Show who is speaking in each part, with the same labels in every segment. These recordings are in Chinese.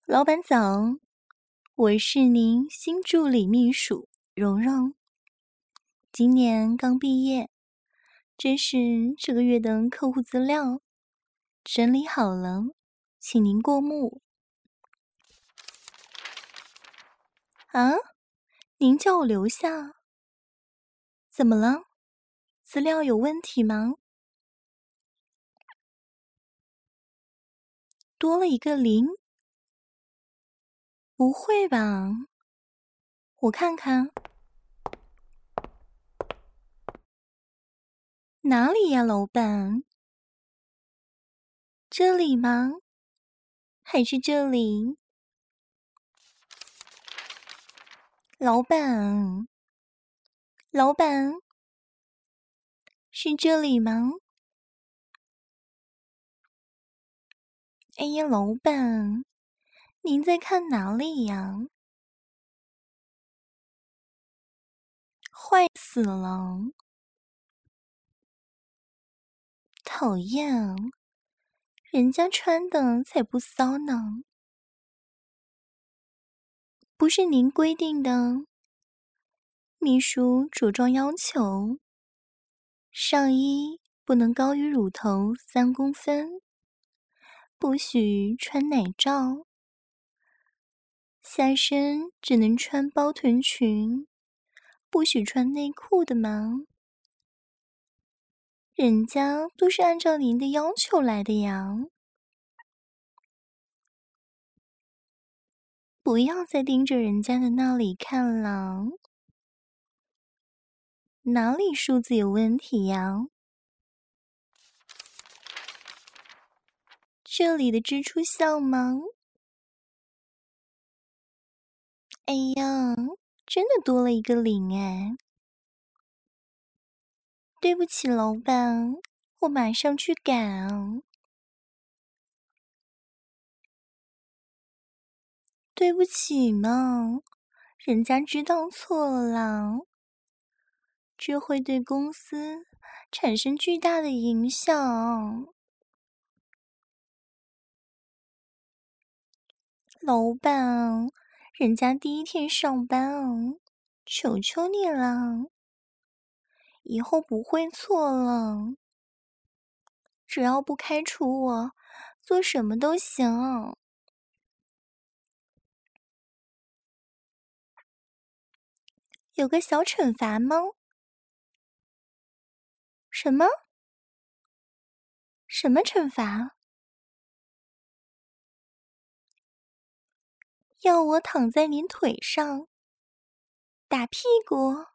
Speaker 1: 老板早，我是您新助理秘书蓉蓉，今年刚毕业，这是这个月的客户资料，整理好了，请您过目。啊？您叫我留下？怎么了？资料有问题吗？多了一个零？不会吧？我看看。哪里呀，老板？这里吗？还是这里？老板，老板，是这里吗？哎呀，老板，您在看哪里呀？坏死了！讨厌，人家穿的才不骚呢。不是您规定的，秘书着装要求，上衣不能高于乳头3公分，不许穿奶罩，下身只能穿包臀裙，不许穿内裤的吗？人家都是按照您的要求来的呀。不要再盯着人家的那里看了，哪里数字有问题呀？这里的支出项吗？哎呀，真的多了一个零哎！对不起，老板，我马上去改啊。对不起嘛，人家知道错了啦，这会对公司产生巨大的影响。老板，人家第一天上班，求求你了，以后不会错了。只要不开除我，做什么都行。有个小惩罚吗？什么？什么惩罚？要我躺在您腿上，打屁股？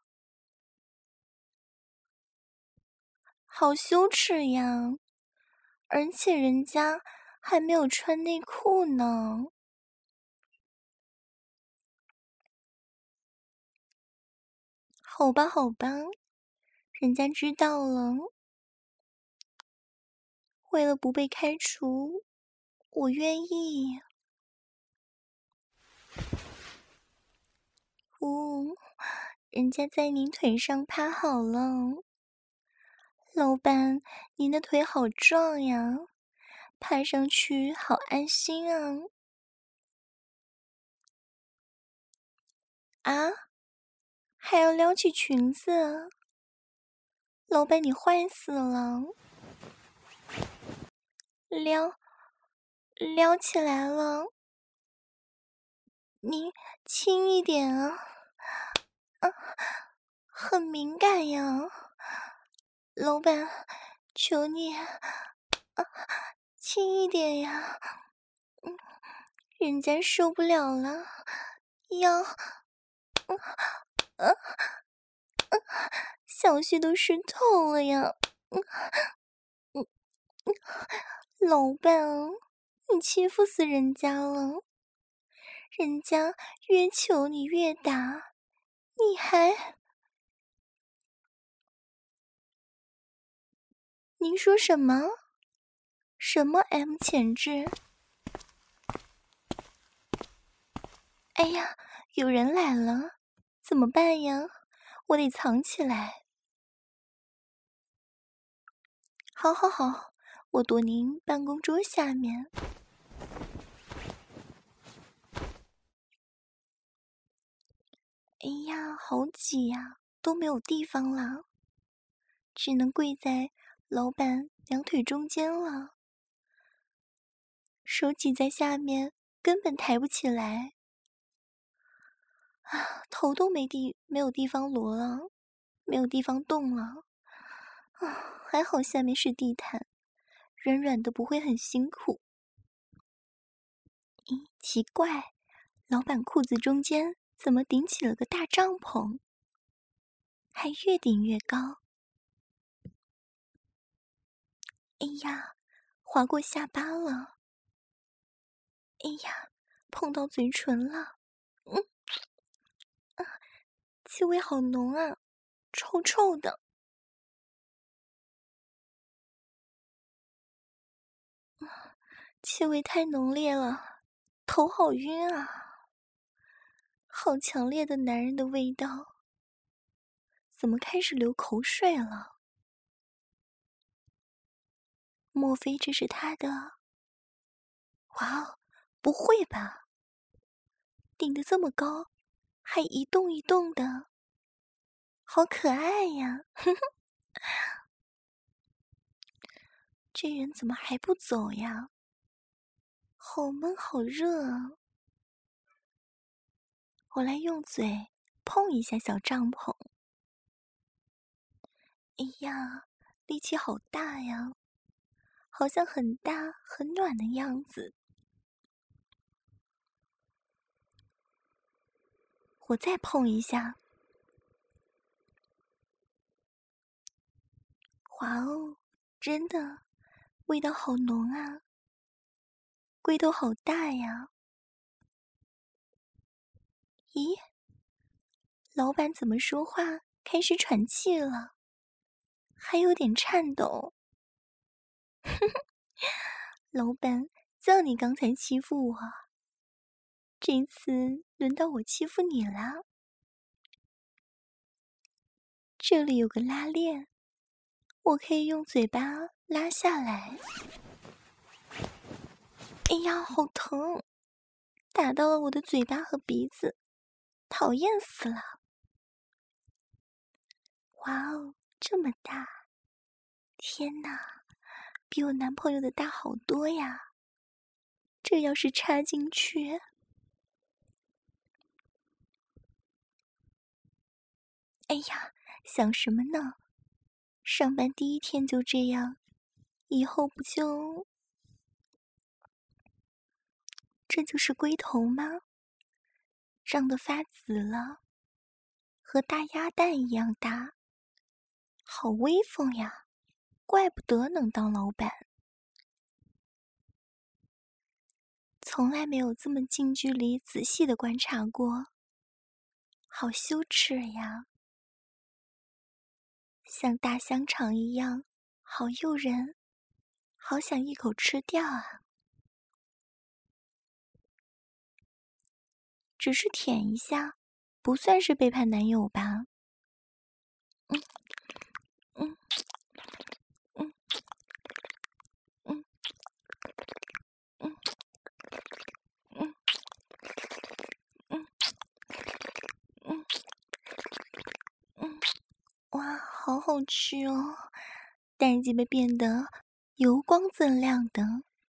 Speaker 1: 好羞耻呀！而且人家还没有穿内裤呢。好吧，好吧，人家知道了。为了不被开除，我愿意。人家在您腿上趴好了。老板，您的腿好壮呀，趴上去好安心啊。啊？还要撩起裙子？老板，你坏死了！撩起来了，你轻一点啊！很敏感呀，老板，求你轻一点呀！人家受不了了，要小穴都湿透了呀！老板，你欺负死人家了，人家越求你越打，你还……您说什么？什么 M 潜质？哎呀，有人来了，怎么办呀？我得藏起来。好好好，我躲您办公桌下面。 哎呀，好挤呀，都没有地方了，只能跪在老板两腿中间了，手挤在下面，根本抬不起来。啊，头都没有地方挪了，没有地方动了。啊，还好下面是地毯，软软的不会很辛苦。咦，奇怪，老板裤子中间怎么顶起了个大帐篷？还越顶越高。哎呀，划过下巴了。哎呀，碰到嘴唇了。气味好浓啊，臭臭的。气味太浓烈了，头好晕啊！好强烈的男人的味道，怎么开始流口水了？莫非这是他的？哇哦，不会吧？顶得这么高，还一动一动的，好可爱呀！哼哼，这人怎么还不走呀？好闷好热啊！我来用嘴碰一下小帐篷。哎呀，力气好大呀，好像很大很暖的样子。我再碰一下。哇哦，真的，味道好浓啊，龟头好大呀。咦，老板怎么说话开始喘气了，还有点颤抖。老板，叫你刚才欺负我，这次轮到我欺负你啦。这里有个拉链，我可以用嘴巴拉下来。哎呀，好疼！打到了我的嘴巴和鼻子，讨厌死了！哇哦，这么大！天哪，比我男朋友的大好多呀！这要是插进去……哎呀，想什么呢？上班第一天就这样，以后不就……这就是龟头吗？胀得发紫了，和大鸭蛋一样大，好威风呀！怪不得能当老板。从来没有这么近距离仔细的观察过，好羞耻呀！像大香肠一样，好诱人，好想一口吃掉啊！只是舔一下，不算是背叛男友吧？嗯嗯嗯嗯嗯嗯嗯嗯嗯，哇，好好吃哦！蛋鸡被变得油光锃亮的，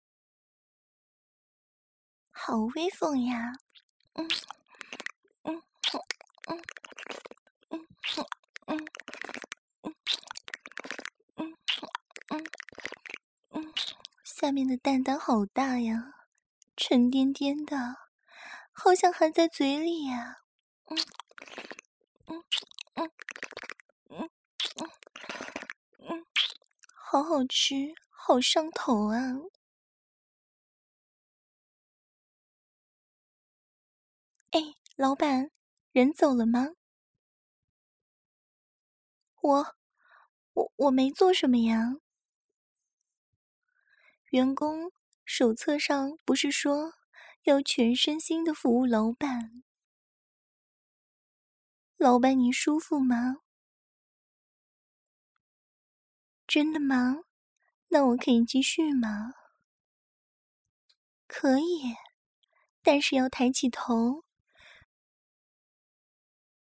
Speaker 1: 好威风呀！嗯嗯嗯嗯嗯嗯嗯嗯嗯，下面的蛋蛋好大呀，沉甸甸的，好像含在嘴里呀！嗯嗯嗯嗯嗯嗯，好好吃，好上头啊！哎，老板，人走了吗？我没做什么呀。员工手册上不是说要全身心的服务老板？老板你舒服吗？真的吗？那我可以继续吗？可以，但是要抬起头。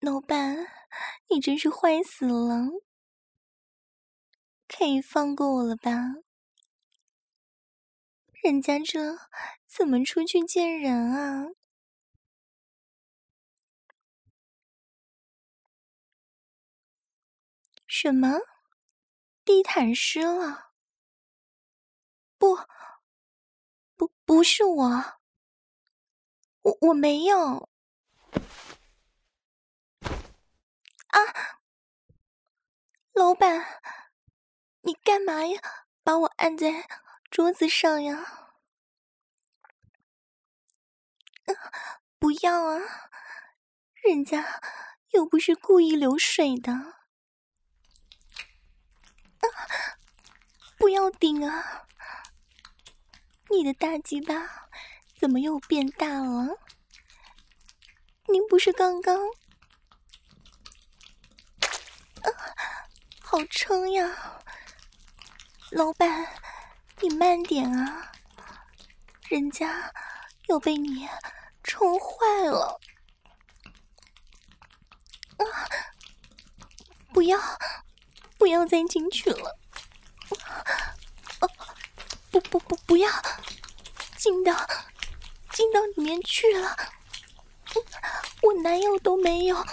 Speaker 1: 老板，你真是坏死了，可以放过我了吧？人家这怎么出去见人啊？什么？地毯湿了？不是我，我没有。啊，老板，你干嘛呀？把我按在桌子上呀？不要啊，人家又不是故意流水的。不要顶啊！你的大鸡巴怎么又变大了？您不是刚刚……好撑呀！老板，你慢点啊，人家又被你冲坏了。不要再进去了。不要进到里面去了。我男友都没有。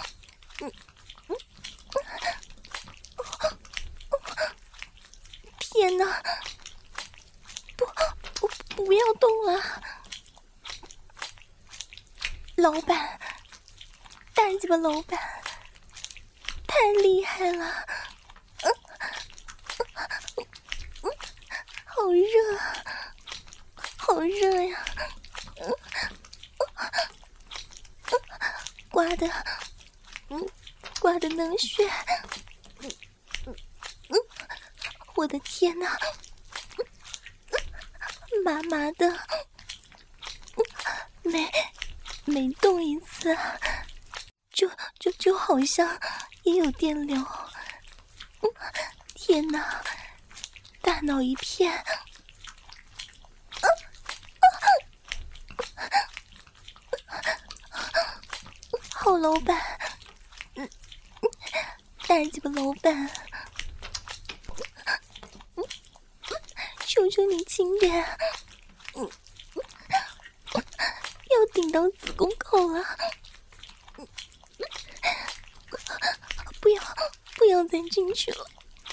Speaker 1: 天哪！不要动了，老板，大鸡巴老板，太厉害了！好热，好热呀！刮的冷血。我的天哪，麻麻的，每动一次，就好像也有电流。天哪，大脑一片。好老板，大鸡巴老板，求求你轻点，要顶到子宫口了。不要再进去了。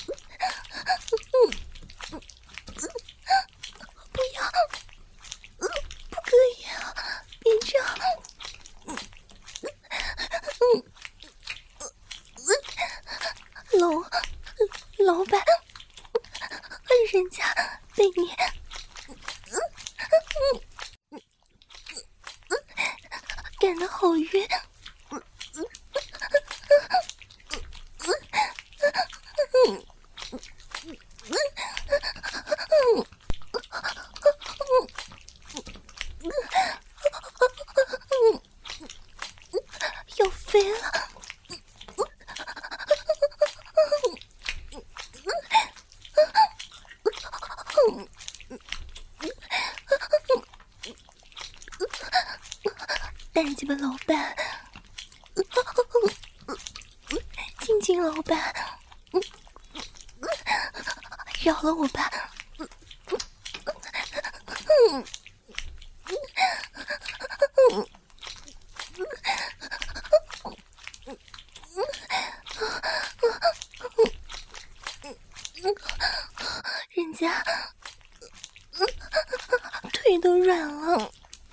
Speaker 1: 不要，不可以啊，别这样。老板，人家被你干得好晕。要飞了。大鸡巴老板，静老板，饶了我吧。人家腿都软了。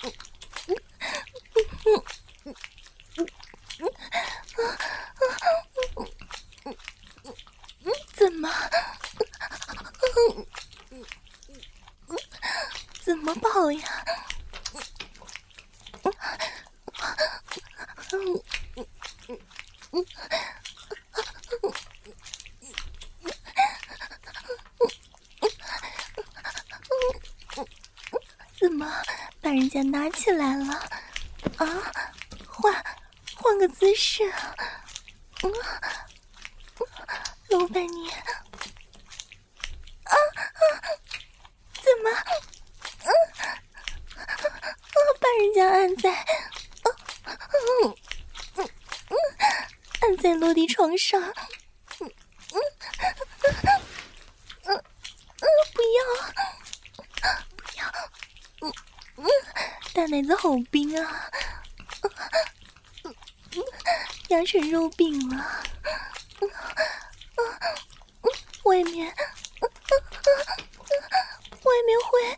Speaker 1: 怎么跑呀？怎么把人家拿起来了？啊，换个姿势。老板你怎么把人家按在在落地床上，不要，大奶子好冰啊，压成肉饼了，外面会，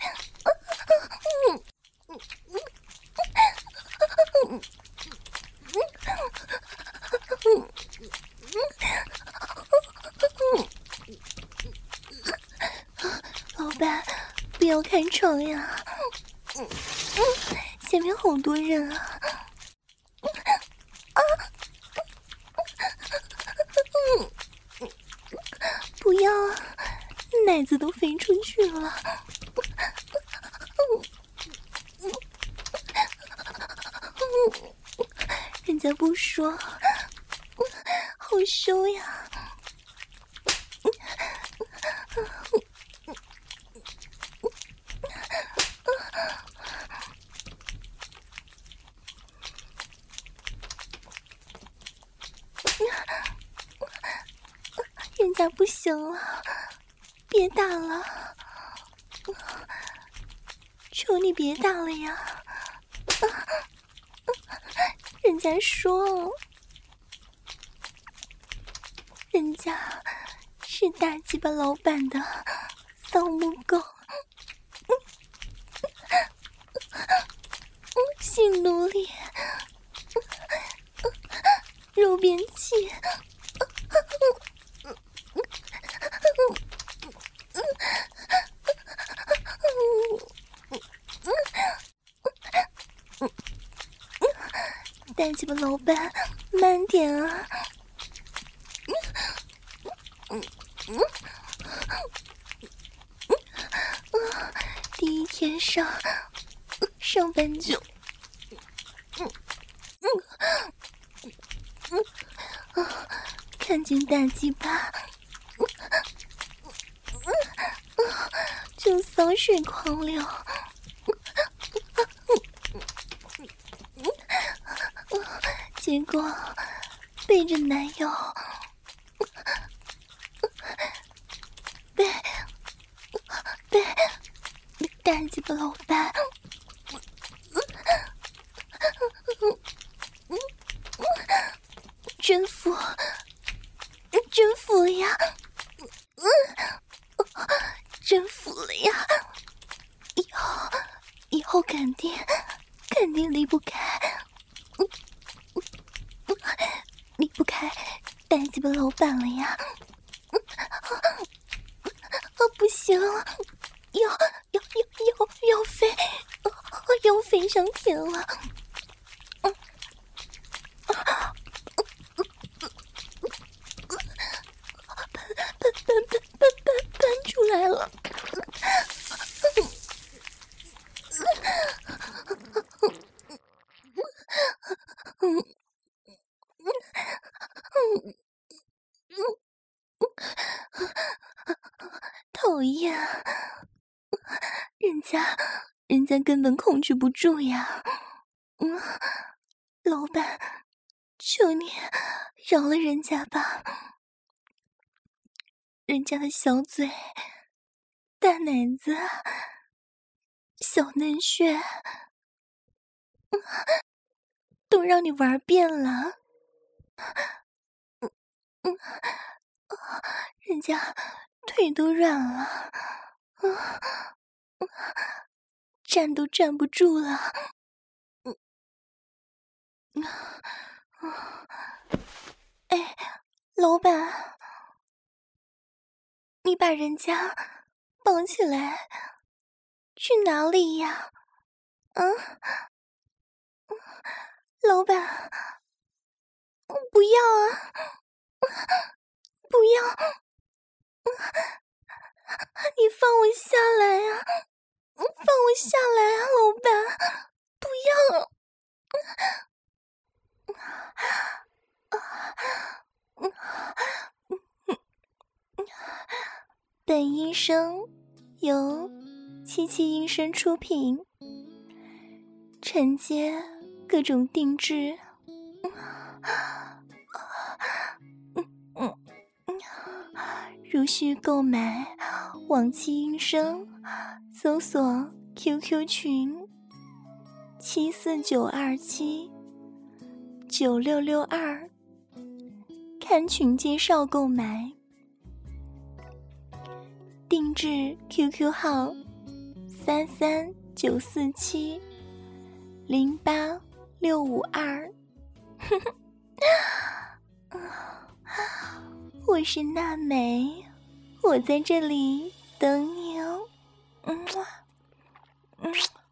Speaker 1: 老板，不要开窗呀，下面好多人啊。不要啊，奶子都飞出去了。人家不说，好羞呀。人家不行了，别打了，求你别打了呀！人家说，人家是大鸡巴老板的扫墓狗，性奴隶，肉便器。大鸡巴老板，慢点啊！第一天上班就，看见大鸡巴就骚水狂流。结果背着男友被大鸡巴老板征服了呀，征服了呀！以后肯定离不开大鸡巴老板了呀！不行了，要飞上天了！搬出来了！讨厌，人家根本控制不住呀！老板，求你饶了人家吧！人家的小嘴、大奶子、小嫩穴，都让你玩遍了。人家腿都软了，站都站不住了。哎，老板，你把人家绑起来去哪里呀？老板，不要啊！不要！你放我下来啊！放我下来啊，老板！不要！本音声由七七音声出品，承接各种定制。 如需购买，往期音声搜索 QQ 群749279662，看群介绍购买。定制 QQ 号33947086652。我是娜美，我在这里等你哦。